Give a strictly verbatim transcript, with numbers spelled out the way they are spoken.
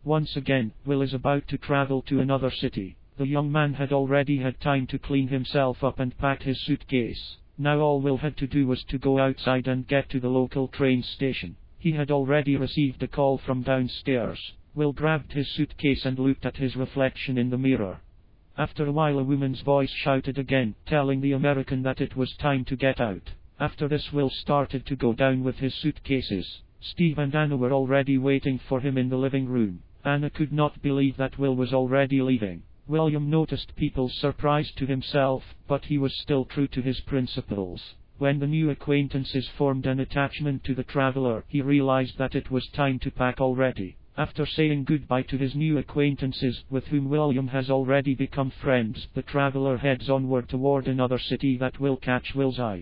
Once again, Will is about to travel to another city. The young man had already had time to clean himself up and pack his suitcase. Now all Will had to do was to go outside and get to the local train station. He had already received a call from downstairs. Will grabbed his suitcase and looked at his reflection in the mirror. After a while a woman's voice shouted again, telling the American that it was time to get out. After this Will started to go down with his suitcases. Steve and Anna were already waiting for him in the living room. Anna could not believe that Will was already leaving. William noticed people's surprise to himself, but he was still true to his principles. When the new acquaintances formed an attachment to the traveler, he realized that it was time to pack already. After saying goodbye to his new acquaintances, with whom William has already become friends, the traveler heads onward toward another city that will catch Will's eye.